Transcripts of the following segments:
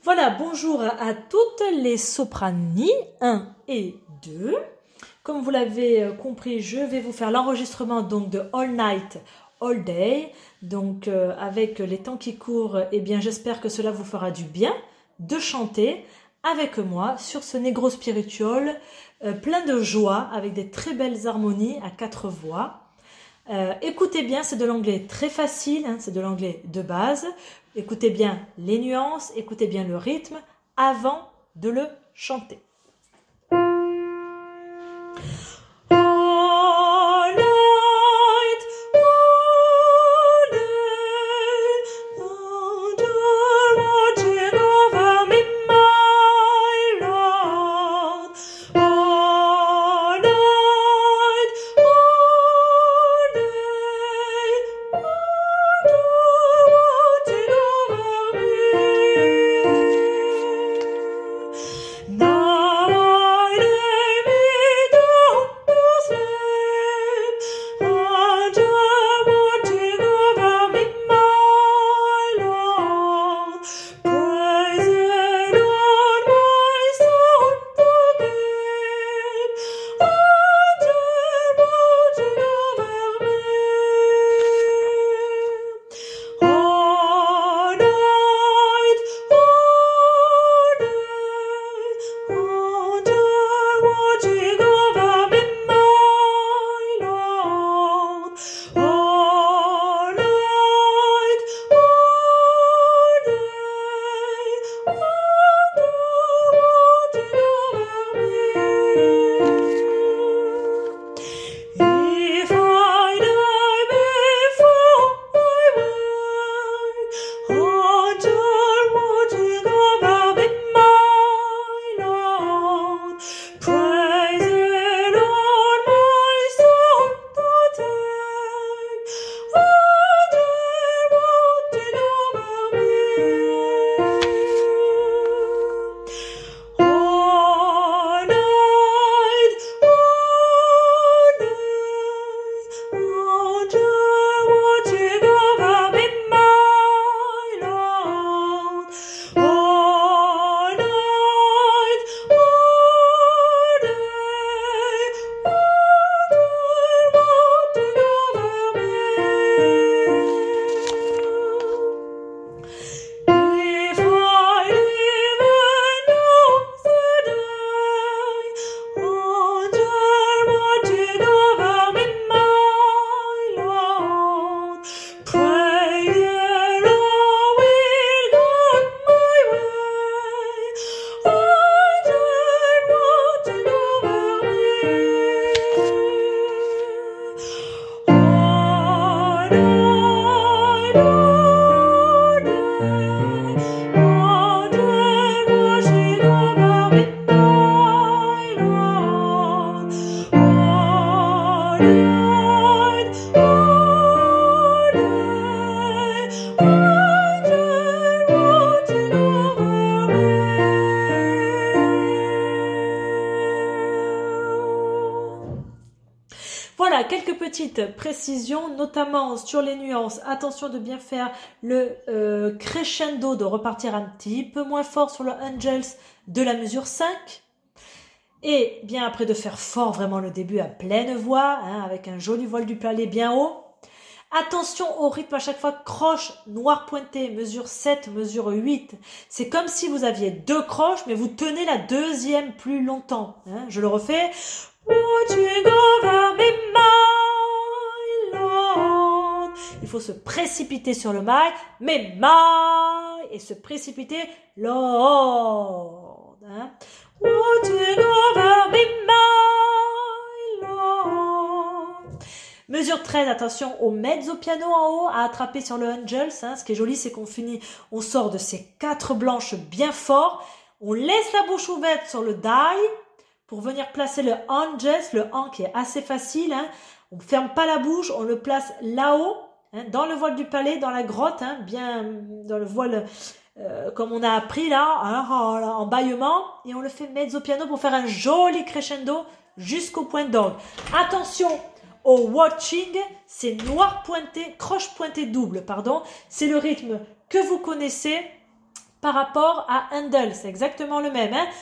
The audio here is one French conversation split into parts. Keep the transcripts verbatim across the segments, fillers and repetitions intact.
Voilà, bonjour à toutes les soprani un et deux. Comme vous l'avez compris, je vais vous faire l'enregistrement donc de All Night, All Day. Donc euh, avec les temps qui courent, eh bien j'espère que cela vous fera du bien de chanter avec moi sur ce Negro Spiritual euh, plein de joie avec des très belles harmonies à quatre voix. Euh, écoutez bien, c'est de l'anglais très facile, hein, c'est de l'anglais de base. Écoutez bien les nuances, écoutez bien le rythme avant de le chanter. Voilà, quelques petites précisions, notamment sur les nuances. Attention de bien faire le euh, crescendo, de repartir un petit peu moins fort sur le Angels de la mesure cinq. Et bien après de faire fort vraiment le début à pleine voix, hein, avec un joli vol du palais bien haut. Attention au rythme à chaque fois, croche, noir pointé, mesure sept, mesure huit. C'est comme si vous aviez deux croches, mais vous tenez la deuxième plus longtemps. Hein. Je le refais. Il faut se précipiter sur le mail, mais my, et se précipiter Lord. Hein. Mesure treize, attention au mezzo piano en haut à attraper sur le Angels. Hein. Ce qui est joli, c'est qu'on finit, on sort de ces quatre blanches bien fort. On laisse la bouche ouverte sur le die pour venir placer le Angels, le an qui est assez facile. Hein. On ne ferme pas la bouche, on le place là-haut, hein, dans le voile du palais, dans la grotte, hein, bien dans le voile euh, comme on a appris là, hein, en bâillement, et on le fait mezzo piano pour faire un joli crescendo jusqu'au point d'orgue. Attention au watching, c'est noir pointé, croche pointée double, pardon. C'est le rythme que vous connaissez. par rapport à handle. C'est exactement le même. Hein?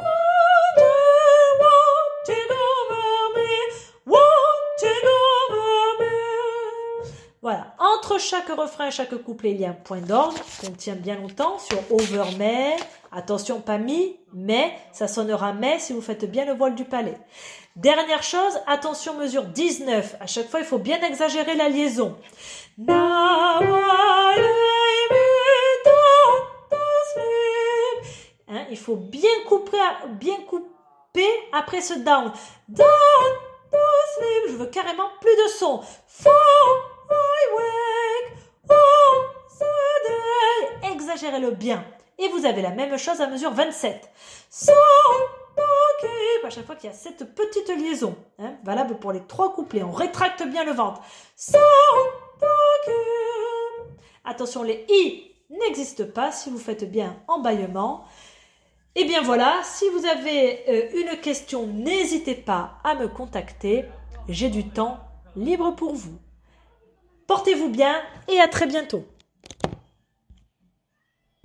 Voilà, entre chaque refrain et chaque couplet, il y a un point d'orgue qu'on tient bien longtemps sur over mais. Attention, pas mi, mais, ça sonnera mais si vous faites bien le voile du palais. Dernière chose, attention, mesure dix-neuf. À chaque fois, il faut bien exagérer la liaison. Now I lay me down to sleep. Hein, il faut bien couper, bien couper après ce down. Down to sleep. Je veux carrément plus de son. For I wake on the day. Exagérez-le bien. Et vous avez la même chose à mesure vingt-sept. So to keep. À chaque fois qu'il y a cette petite liaison, hein, valable pour les trois couplets, on rétracte bien le ventre. So to keep. Attention, les i n'existent pas si vous faites bien embaillement. Et bien voilà, si vous avez euh, une question, n'hésitez pas à me contacter. J'ai du temps libre pour vous. Portez-vous bien et à très bientôt.